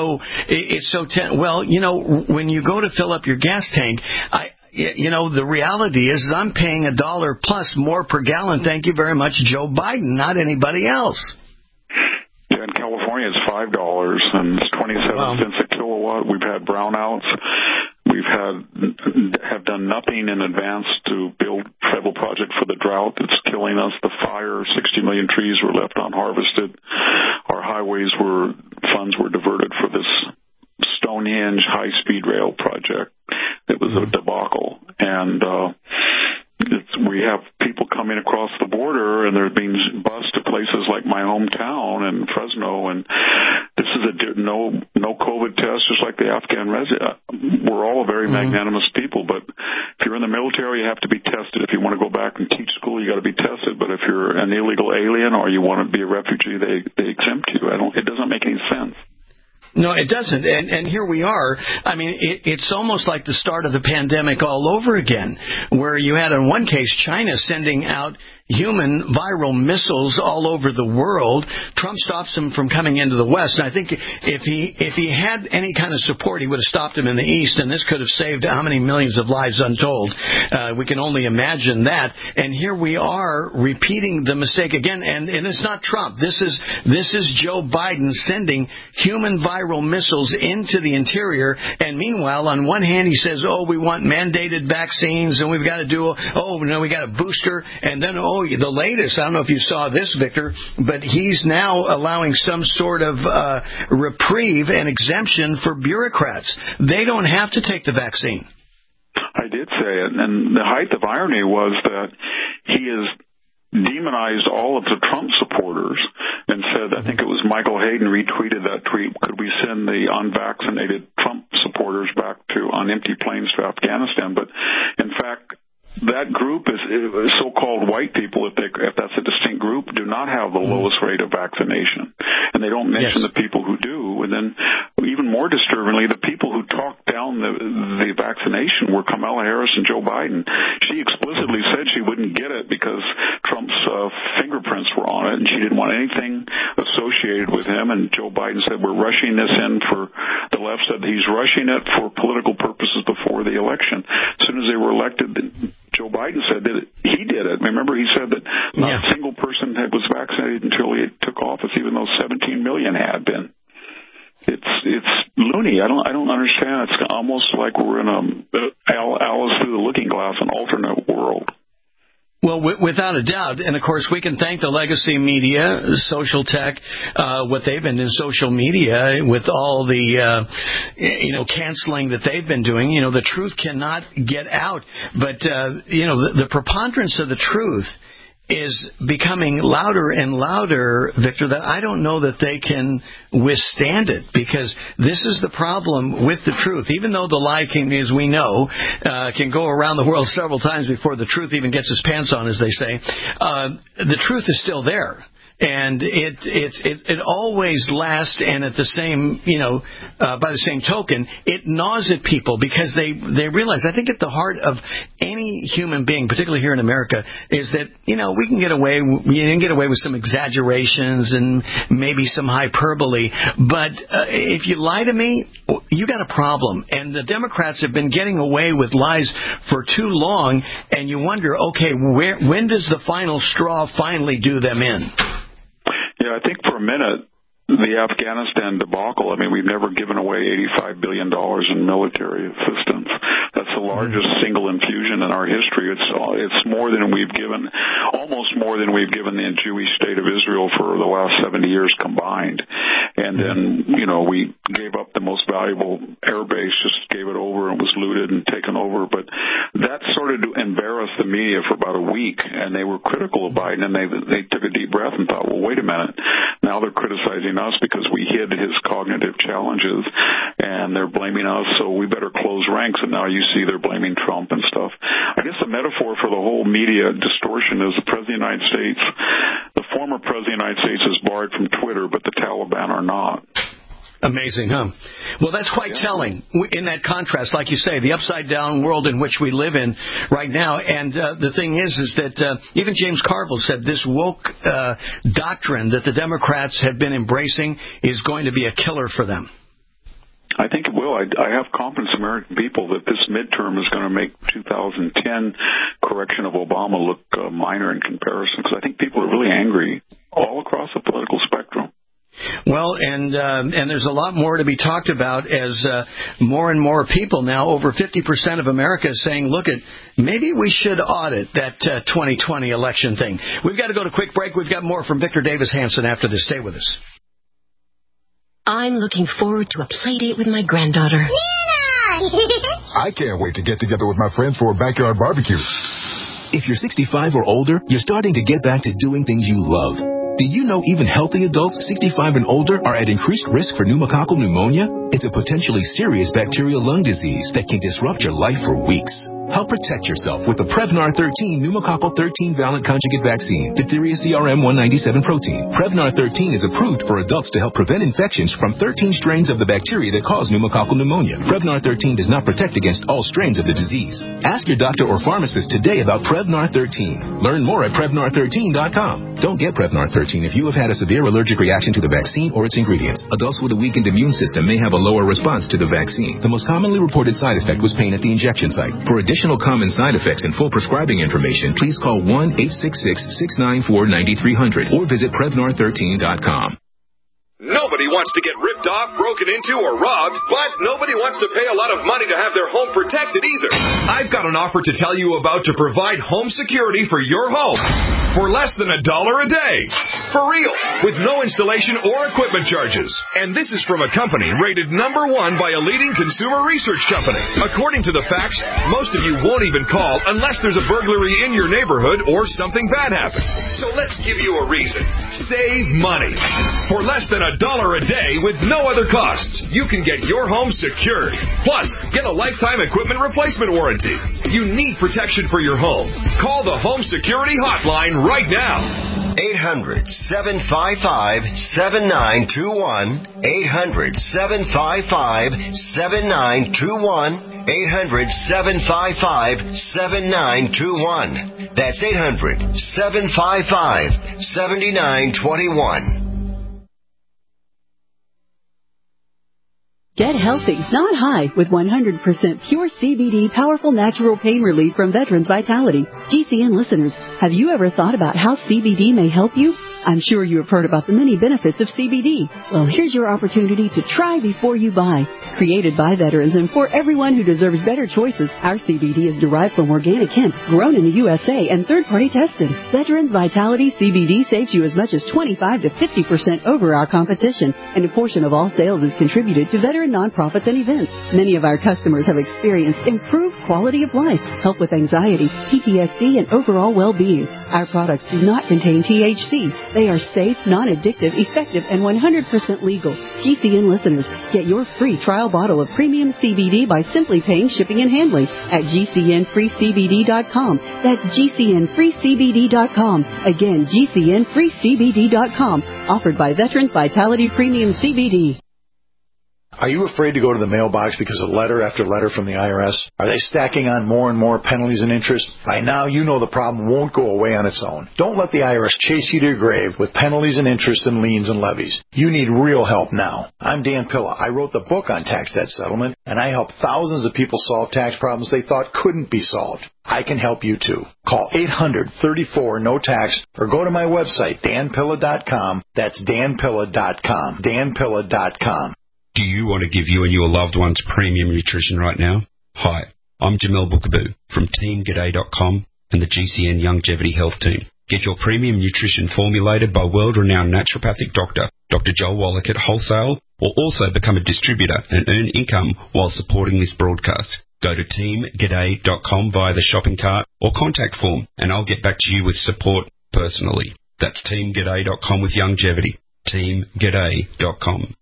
Well, when you go to fill up your gas tank, the reality is I'm paying $1 plus more per gallon. Thank you very much, Joe Biden, not anybody else. Yeah, in California it's $5 and it's 27 cents a kilowatt. We've had brownouts. Have done nothing in advance to build federal project for the drought that's killing us. The fire, 60 million trees were left unharvested. Our funds were diverted for this Stonehenge high-speed rail project. It was a debacle. And we have people coming across the border, and they're being bused to places like my hometown in Fresno, and this is a no COVID test, just like the Afghan resident. We're all very magnanimous people, but if you're in the military, you have to be tested. If you want to go back and teach school, you got to be tested. But if you're an illegal alien or you want to be a refugee, they exempt you. It doesn't make any sense. No, it doesn't. And here we are. I mean, it's almost like the start of the pandemic all over again, where you had in one case China sending out human viral missiles all over the world. Trump stops them from coming into the West. And I think if he had any kind of support, he would have stopped them in the East, and this could have saved how many millions of lives untold. We can only imagine that. And here we are repeating the mistake again. And it's not Trump. This is Joe Biden sending human viral missiles into the interior. And meanwhile, on one hand, he says, we want mandated vaccines, and we've got to do, we got a booster. And then, the latest, I don't know if you saw this, Victor, but he's now allowing some sort of reprieve and exemption for bureaucrats. They don't have to take the vaccine. I did say it, and the height of irony was that he has demonized all of the Trump supporters and said, I think it was Michael Hayden retweeted that tweet, could we send the unvaccinated Trump supporters back on empty planes to Afghanistan? But in fact, that group is so-called white people, if that's a distinct group, do not have the lowest rate of vaccination. And they don't mention the people who do. And then even more disturbingly, the people who talked down the vaccination were Kamala Harris and Joe Biden. She explicitly said she wouldn't get it because Trump's fingerprints were on it, and she didn't want anything associated with him. And Joe Biden said, we're rushing this in for, the left said he's rushing it for political purposes before the election. As soon as they were elected, Joe Biden said that he did it. Remember, he said that not a single person was vaccinated until he took office, even though 17 million had been. It's loony. I don't understand. It's almost like we're in Alice through the Looking Glass, an alternate world. Well, without a doubt. And, of course, we can thank the legacy media, social tech, what they've been in social media with all the, canceling that they've been doing. The truth cannot get out. But, the preponderance of the truth is becoming louder and louder, Victor, that I don't know that they can withstand it, because this is the problem with the truth. Even though the lie can, as we know, can go around the world several times before the truth even gets its pants on, as they say, the truth is still there. And it always lasts, and at the same, by the same token, it gnaws at people because they realize, I think at the heart of any human being, particularly here in America, is that, we can get away with some exaggerations and maybe some hyperbole, but if you lie to me, you got a problem. And the Democrats have been getting away with lies for too long, and you wonder, okay, when does the final straw finally do them in? Yeah, I think for a minute, the Afghanistan debacle, we've never given away $85 billion in military assistance. That's the largest single infusion in our history. It's more than we've given, almost more than we've given the Jewish state of Israel for the last 70 years combined. And then, we gave up the most valuable air base, just gave it over, and was looted and taken over. But that started to embarrass the media for about a week, and they were critical of Biden, and they took a deep breath and thought, well, wait a minute. Now they're criticizing us because we hid his cognitive challenges, and they're blaming us, so we better close ranks. And now you see they're blaming Trump and stuff. I guess the metaphor for the whole media distortion is the President of the United States, the former President of the United States is barred from Twitter, but the Taliban are not. Amazing, huh? Well, that's quite telling in that contrast, like you say, the upside-down world in which we live in right now. And the thing is that even James Carville said this woke doctrine that the Democrats have been embracing is going to be a killer for them. I think it will. I have confidence in American people that this midterm is going to make 2010 correction of Obama look minor in comparison, because I think people are really angry all across the political spectrum. Well, and there's a lot more to be talked about as more and more people now, over 50% of America is saying, look, maybe we should audit that 2020 election thing. We've got to go to a quick break. We've got more from Victor Davis Hanson after this. Stay with us. I'm looking forward to a play date with my granddaughter. Nana! I can't wait to get together with my friends for a backyard barbecue. If you're 65 or older, you're starting to get back to doing things you love. Did you know even healthy adults 65 and older are at increased risk for pneumococcal pneumonia? It's a potentially serious bacterial lung disease that can disrupt your life for weeks. Help protect yourself with the Prevnar 13 pneumococcal 13-valent conjugate vaccine, diphtheria CRM 197 protein. Prevnar 13 is approved for adults to help prevent infections from 13 strains of the bacteria that cause pneumococcal pneumonia. Prevnar 13 does not protect against all strains of the disease. Ask your doctor or pharmacist today about Prevnar 13. Learn more at Prevnar13.com. Don't get Prevnar 13 if you have had a severe allergic reaction to the vaccine or its ingredients. Adults with a weakened immune system may have a lower response to the vaccine. The most commonly reported side effect was pain at the injection site. For additional common side effects and full prescribing information, please call 1-866-694-9300 or visit Prevnar13.com. Nobody wants to get ripped off, broken into, or robbed, but nobody wants to pay a lot of money to have their home protected either. I've got an offer to tell you about to provide home security for your home for less than $1 a day. For real, with no installation or equipment charges. And this is from a company rated #1 by a leading consumer research company. According to the facts, most of you won't even call unless there's a burglary in your neighborhood or something bad happens. So let's give you a reason. Save money. For less than $1 a day with no other costs, you can get your home secured. Plus, get a lifetime equipment replacement warranty. You need protection for your home. Call the Home Security Hotline right now. 800-755-7921. 800-755-7921. 800-755-7921. That's 800-755-7921. Get healthy, not high, with 100% pure CBD powerful natural pain relief from Veterans Vitality. GCN listeners, have you ever thought about how CBD may help you? I'm sure you have heard about the many benefits of CBD. Well, here's your opportunity to try before you buy. Created by veterans and for everyone who deserves better choices, our CBD is derived from organic hemp, grown in the USA, and third-party tested. Veterans Vitality CBD saves you as much as 25 to 50% over our competition, and a portion of all sales is contributed to veteran nonprofits and events. Many of our customers have experienced improved quality of life, help with anxiety, PTSD, and overall well-being. Our products do not contain THC. They are safe, non-addictive, effective, and 100% legal. GCN listeners, get your free trial bottle of premium CBD by simply paying shipping and handling at GCNFreeCBD.com. That's GCNFreeCBD.com. Again, GCNFreeCBD.com. Offered by Veterans Vitality Premium CBD. Are you afraid to go to the mailbox because of letter after letter from the IRS? Are they stacking on more and more penalties and interest? By now, you know the problem won't go away on its own. Don't let the IRS chase you to your grave with penalties and interest and liens and levies. You need real help now. I'm Dan Pilla. I wrote the book on tax debt settlement, and I help thousands of people solve tax problems they thought couldn't be solved. I can help you too. Call 800-34-NO-TAX or go to my website, danpilla.com. That's danpilla.com. danpilla.com. Do you want to give you and your loved ones premium nutrition right now? Hi, I'm Jamel Bookaboo from TeamGaday.com and the GCN Longevity Health Team. Get your premium nutrition formulated by world-renowned naturopathic doctor, Dr. Joel Wallach at Wholesale, or also become a distributor and earn income while supporting this broadcast. Go to TeamGaday.com via the shopping cart or contact form, and I'll get back to you with support personally. That's TeamGaday.com with longevity. TeamGaday.com.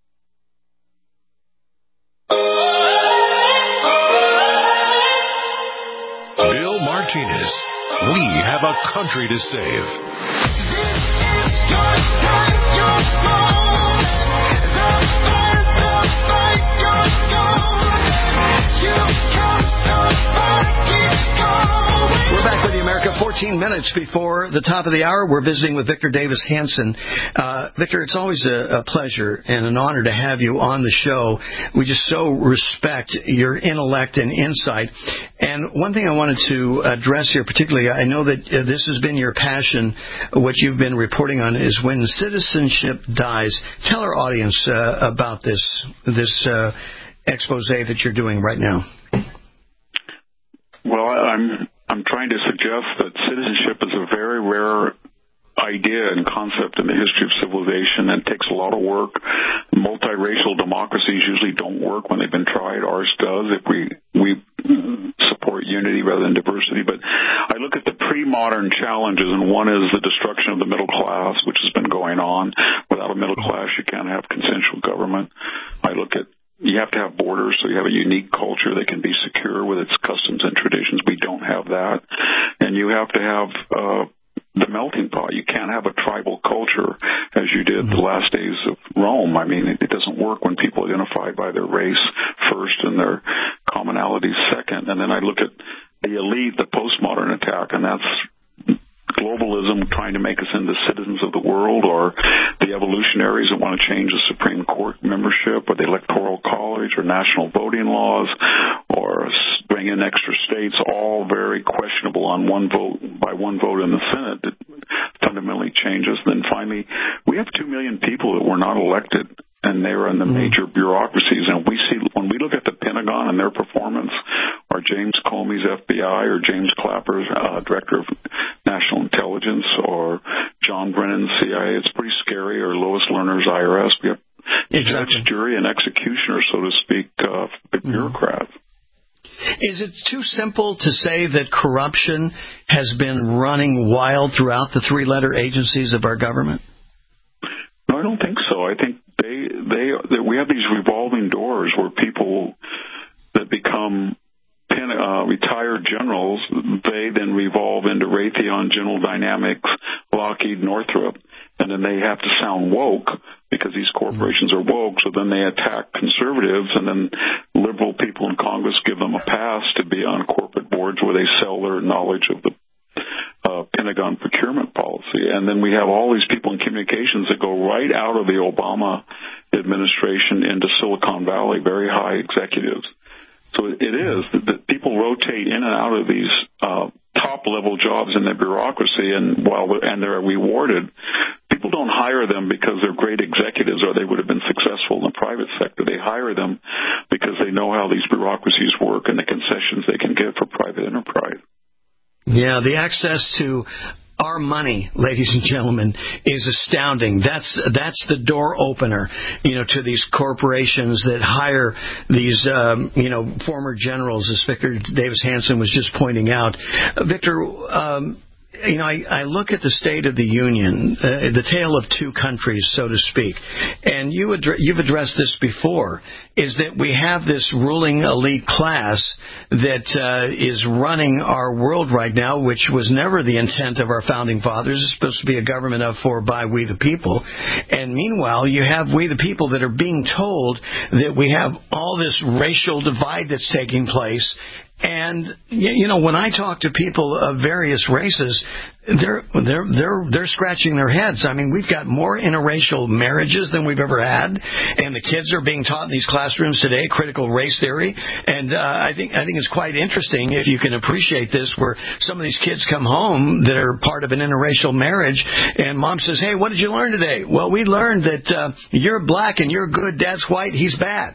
Bill Martinez. We have a country to save. We're back with you, America. 14 minutes before the top of the hour, we're visiting with Victor Davis Hanson. Victor, it's always a pleasure and an honor to have you on the show. We just so respect your intellect and insight. And one thing I wanted to address here particularly, I know that this has been your passion. What you've been reporting on is when citizenship dies. Tell our audience about this expose that you're doing right now. Well, I'm trying to suggest that citizenship is a very rare idea and concept in the history of civilization and takes a lot of work. Multiracial democracies usually don't work when they've been tried. Ours does if we support support unity rather than diversity. But I look at the pre-modern challenges, and one is the destruction of the middle class, which has been going on. Without a middle class, you can't have consensual government. I look at you have to have borders, so you have a unique culture that can be secure with its customs and traditions. We don't have that. And you have to have the melting pot. You can't have a tribal culture as you did the last days of Rome. I mean, it doesn't work when people identify by their race first and their commonalities second. And then I look at the elite, the postmodern attack, and that's globalism trying to make us into citizens of the world, or the evolutionaries that want to change the Supreme Court membership, or the Electoral College, or national voting laws, or bring in extra states, all very questionable on one vote in the Senate that fundamentally changes. Then finally, we have 2 million people that were not elected, and they were in the major bureaucracies. And we see, when we look at the Pentagon and their performance, or James Comey's FBI, or James Clapper's Director of National Intelligence, or John Brennan's CIA, it's pretty scary, or Lois Lerner's IRS. We have judge, jury, and executioner, so to speak, bureaucrats. Is it too simple to say that corruption has been running wild throughout the three-letter agencies of our government? No, I don't think so. I think we have these revolving doors where people that become retired generals, they then revolve into Raytheon, General Dynamics, Lockheed, Northrop, and then they have to sound woke because these corporations are woke, so then they attack conservatives, and then liberal people in Congress give them a pass to be on corporate boards where they sell their knowledge of the Pentagon procurement policy. And then we have all these people in communications that go right out of the Obama administration into Silicon Valley, very high executives. So it is that people rotate in and out of these top-level jobs in the bureaucracy, and they're rewarded. People don't hire them because they're great executives or they would have been successful in the private sector. They hire them because they know how these bureaucracies work and the concessions they can get for private enterprise. Yeah, the access to our money, ladies and gentlemen, is astounding. That's the door opener, to these corporations that hire these, former generals, as Victor Davis Hanson was just pointing out. Victor, I look at the State of the Union, the tale of two countries, so to speak, and you've addressed this before, is that we have this ruling elite class that is running our world right now, which was never the intent of our founding fathers. It's supposed to be a government of, for, by we the people. And meanwhile, you have we the people that are being told that we have all this racial divide that's taking place. And when I talk to people of various races, they're scratching their heads. I mean, we've got more interracial marriages than we've ever had, and the kids are being taught in these classrooms today critical race theory. And I think it's quite interesting if you can appreciate this, where some of these kids come home that are part of an interracial marriage, and mom says, "Hey, what did you learn today?" "Well, we learned that you're black and you're good, Dad's white, he's bad."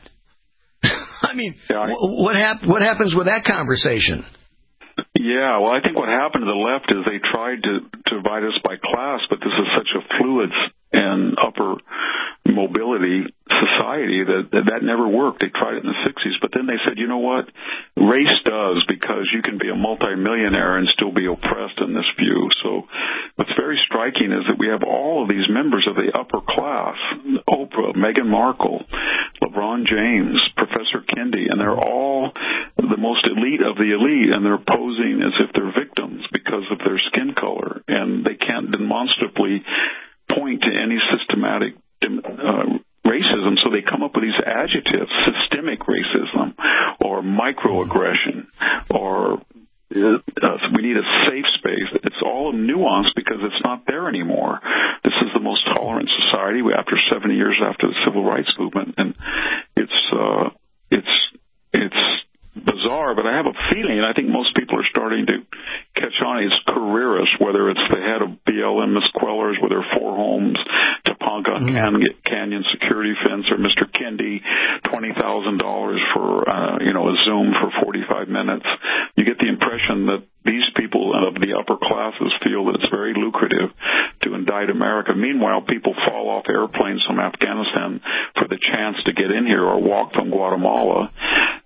I mean, what happens with that conversation? Yeah, well, I think what happened to the left is they tried to divide us by class, but this is such a fluid and upper mobility society that never worked. They tried it in the 60s, but then they said, you know what? Race does, because you can be a multimillionaire and still be oppressed in this view. So what's very striking is that we have all of these members of the upper class, Oprah, Meghan Markle, LeBron James, Professor Kendi, and they're all the most elite of the elite, and they're posing as if they're victims because of their skin color, and they can't demonstrably point to any systematic racism, so they come up with these adjectives: systemic racism, or microaggression, or we need a safe space. It's all nuanced because it's not there anymore. This is the most tolerant society after 70 years after the Civil Rights Movement, and it's bizarre, but I have a feeling, and I think most people are starting to catch on, it's careerists, whether it's the head of BLM Misquellers with their 4 homes, Topanga Canyon security fence, or Mr. Kendi, $20,000 for a Zoom for 45 minutes. You get the impression that these people of the upper classes feel that it's very lucrative to indict America. Meanwhile, people fall off airplanes from Afghanistan for the chance to get in here, or walk from Guatemala.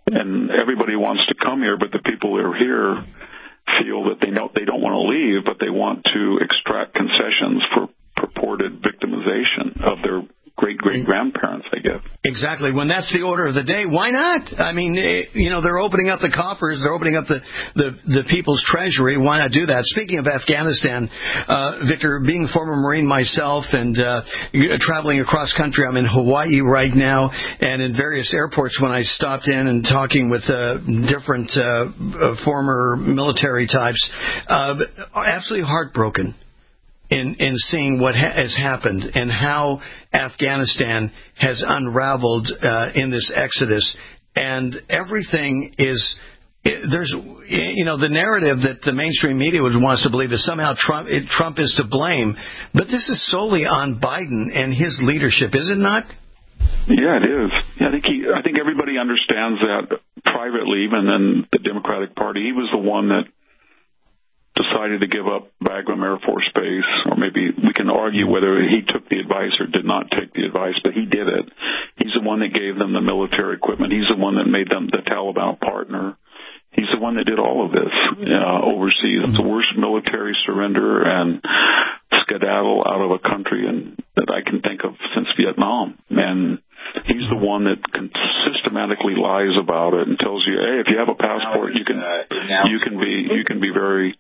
and everybody wants to come here, but the people that are here feel that they don't want to leave, but they want to extract concessions for purported victimization of their great-great-grandparents, I guess. Exactly. When that's the order of the day, why not? I mean, they're opening up the coffers. They're opening up the people's treasury. Why not do that? Speaking of Afghanistan, Victor, being a former Marine myself and traveling across country, I'm in Hawaii right now, and in various airports when I stopped in and talking with different former military types, absolutely heartbroken in seeing what has happened and how Afghanistan has unraveled in this exodus. And everything is, there's, the narrative that the mainstream media wants to believe is somehow Trump is to blame. But this is solely on Biden and his leadership, is it not? Yeah, it is. I think everybody understands that privately, even in the Democratic Party. He was the one that decided to give up Bagram Air Force Base, or maybe we can argue whether he took the advice or did not take the advice, but he did it. He's the one that gave them the military equipment. He's the one that made them the Taliban partner. He's the one that did all of this overseas. It's the worst military surrender and skedaddle out of a country that I can think of since Vietnam. And he's the one that systematically lies about it and tells you, hey, if you have a passport, you can be very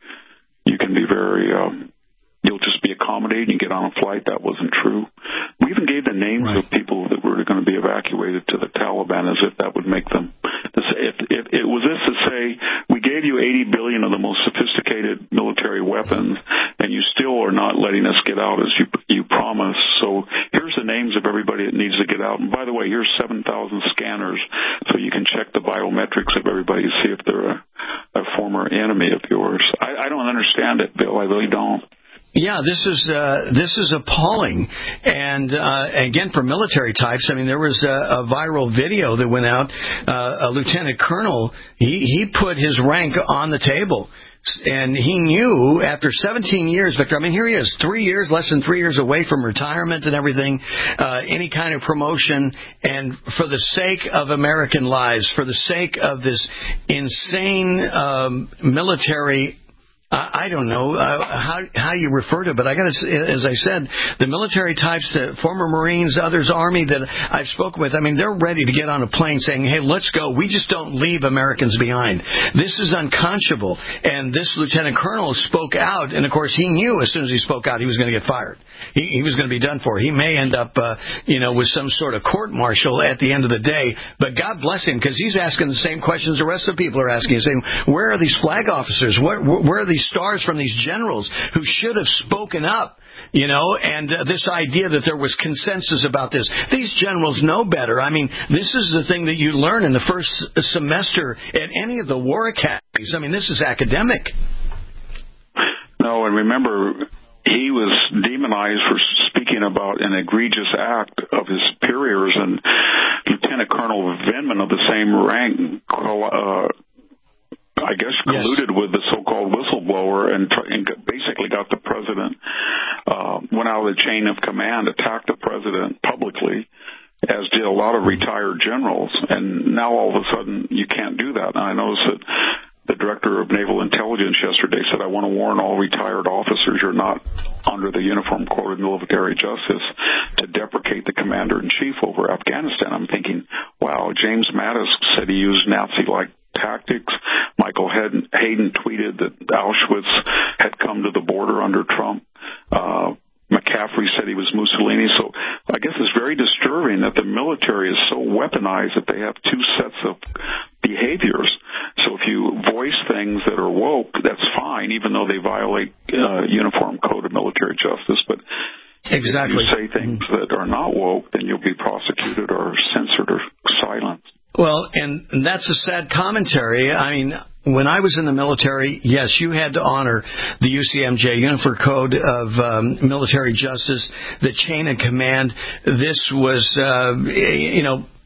you'll just be accommodated and get on a flight. That wasn't true. We even gave the names of people that were going to be evacuated to the Taliban as if that would make them. If it was this to say, we gave you $80 billion of the most sophisticated military weapons, and you still are not letting us get out as you promised. So here's the names of everybody that needs to get out. And by the way, here's 7,000 scanners, so you can check the biometrics of everybody to see if they're a former enemy of yours. I don't understand it, Bill. I really don't. Yeah, this is appalling. And again, for military types, I mean, there was a viral video that went out. A lieutenant colonel, he put his rank on the table. And he knew after 17 years, Victor, I mean, here he is, less than 3 years away from retirement and everything, any kind of promotion. And for the sake of American lives, for the sake of this insane military, I don't know how you refer to it, but I got to say, as I said, the military types, former Marines, others, Army that I've spoken with, I mean, they're ready to get on a plane saying, hey, let's go. We just don't leave Americans behind. This is unconscionable. And this lieutenant colonel spoke out, and of course he knew as soon as he spoke out he was going to get fired. He was going to be done for. He may end up, with some sort of court-martial at the end of the day, but God bless him, because he's asking the same questions the rest of the people are asking, saying, where are these flag officers? Where are these stars from these generals who should have spoken up? And this idea that there was consensus about this. These generals know better. I mean, this is the thing that you learn in the first semester at any of the war academies. I mean, this is academic. No, and remember, he was demonized for speaking about an egregious act of his superiors, and Lieutenant Colonel Vindman of the same rank, I guess, colluded with the so-called whistleblower and basically got the president, went out of the chain of command, attacked the president publicly, as did a lot of retired generals. And now all of a sudden you can't do that. And I noticed that the director of Naval Intelligence yesterday said, I want to warn all retired officers you're not under the Uniform Code of Military Justice to deprecate the commander-in-chief over Afghanistan. I'm thinking, wow, James Mattis said he used Nazi-like tactics. Michael Hayden tweeted that Auschwitz had come to the border under Trump. McCaffrey said he was Mussolini. So I guess it's very disturbing that the military is so weaponized that they have two sets of behaviors. So if you voice things that are woke, that's fine, even though they violate Uniform Code of Military Justice. But exactly, if you say things that are not woke, then you'll be prosecuted or censored or silenced. Well, and that's a sad commentary. I mean, when I was in the military, yes, you had to honor the UCMJ, Uniform Code of Military Justice, the chain of command. This was,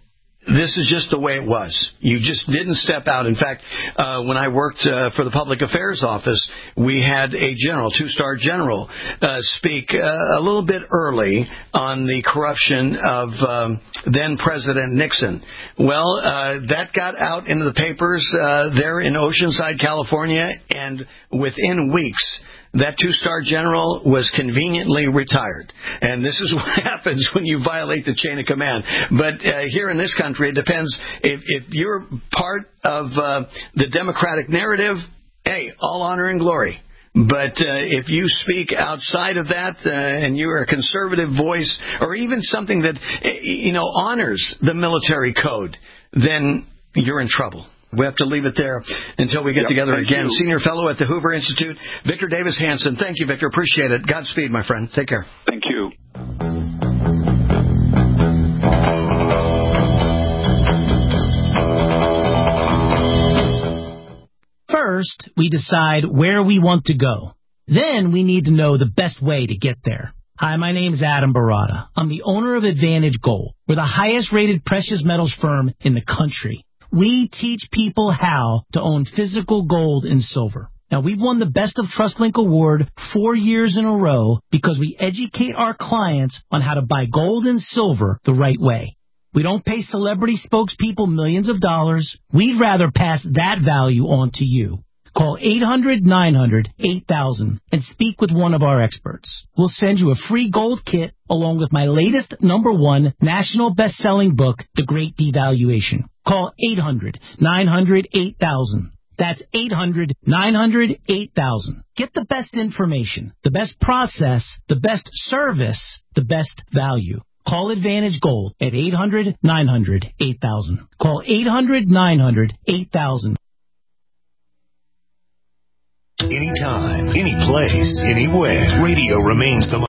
this is just the way it was. You just didn't step out. In fact, when I worked for the Public Affairs Office, we had a general, 2-star general, speak a little bit early on the corruption of then President Nixon. Well, that got out into the papers there in Oceanside, California, and within weeks, that 2-star general was conveniently retired. And this is what happens when you violate the chain of command. But here in this country, it depends. If you're part of the Democratic narrative, hey, all honor and glory. But if you speak outside of that and you're a conservative voice or even something that, honors the military code, then you're in trouble. We have to leave it there until we get together again. You. Senior Fellow at the Hoover Institute, Victor Davis Hanson. Thank you, Victor. Appreciate it. Godspeed, my friend. Take care. Thank you. First, we decide where we want to go. Then we need to know the best way to get there. Hi, my name is Adam Barada. I'm the owner of Advantage Gold. We're the highest-rated precious metals firm in the country. We teach people how to own physical gold and silver. Now, we've won the Best of TrustLink Award 4 years in a row because we educate our clients on how to buy gold and silver the right way. We don't pay celebrity spokespeople millions of dollars. We'd rather pass that value on to you. Call 800-900-8000 and speak with one of our experts. We'll send you a free gold kit along with my latest #1 national best-selling book, The Great Devaluation. Call 800-900-8000. That's 800-900-8000. Get the best information, the best process, the best service, the best value. Call Advantage Gold at 800-900-8000. Call 800-900-8000. Anytime, any place, anywhere. Radio remains the